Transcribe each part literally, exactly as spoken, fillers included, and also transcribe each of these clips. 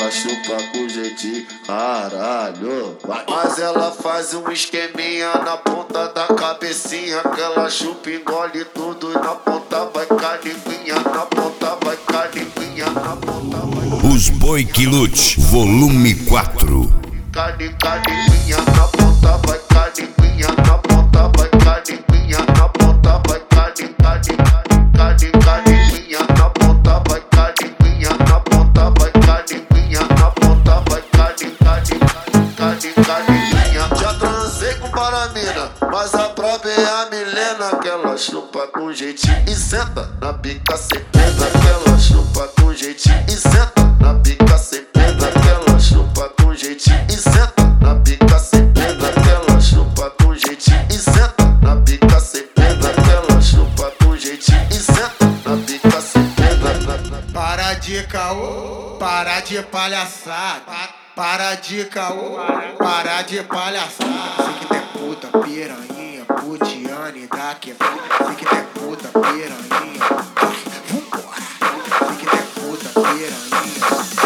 ela chupa com jeitinho, caralho. Mas ela faz um esqueminha na ponta da cabecinha, que ela chupa, engole tudo e na ponta vai caliguinha, na ponta vai caliguinha, na ponta vai. Os Boi que Lute, volume quatro. Cali, caliguinha, na ponta vai caliguinha, na ponta vai caliguinha, na ponta vai cali, cali, cali, caliguinha, na ponta vai caliguinha, na ponta vai caliguinha, na ponta vai cali, cali, cali, caliguinha. Já transei com paramina, mas a prova é a Milena, que ela chupa com jeitinho e senta na pica sem pena, que ela chupa com jeitinho e senta na pica sem pena, que ela chupa com jeitinho e senta na pica sem pena, que ela chupa com jeitinho e senta na pica sem pena, que ela chupa com jeitinho e senta na pica sem pena. Para de caô, para de palhaçada, para de caô, para de palhaçada. Sei que tem puta, piranha, putiane, dá que sei que tem puta, piranha, vai, vambora. Sei que tem puta, piranha,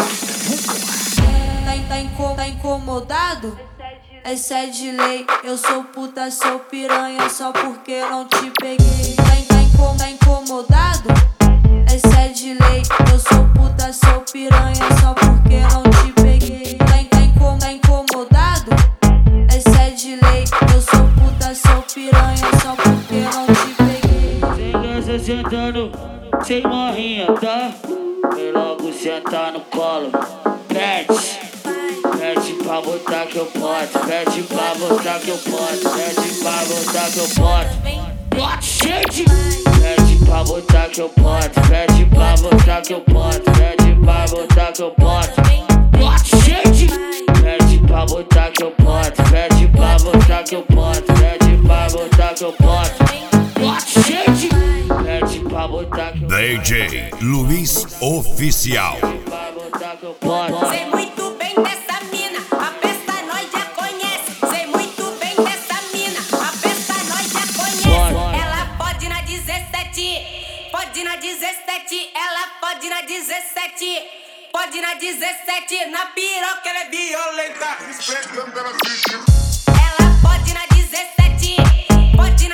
Tá, tá, inco, tá incomodado? Essa é de lei. Eu sou puta, sou piranha, só porque não te peguei. Tá, tá, inco, tá incomodado? Essa é de lei. Eu sou puta, sou piranha, só porque não te peguei. Tá, tá, inco, tá incomodado? Essa é de lei. Eu sou puta, sou piranha, só porque não te peguei. Sem graça sentando, sem morrinha, tá? Vem logo sentar no colo. Pede, pede pra botar que eu posso. Pede pra botar que eu posso. Pede pra botar que eu posso. Bote shade. Pede pra botar que eu posso. Pede pra botar que eu posso. Pede pra botar que eu posso. Bote shade. Pede pra botar que eu posso. Pede pra botar que eu posso. Pede pra botar que eu posso. Bote shade. Pede pra botar que eu posso. D J Luiz Oficial. Sei muito bem dessa mina, a besta nós já conhece. Sei muito bem dessa mina, a besta nós já conhece. Ela pode na dezessete, pode na dezessete, ela pode na dezessete, pode na dezessete, na piroca ela é violenta. Ela pode na dezessete, pode na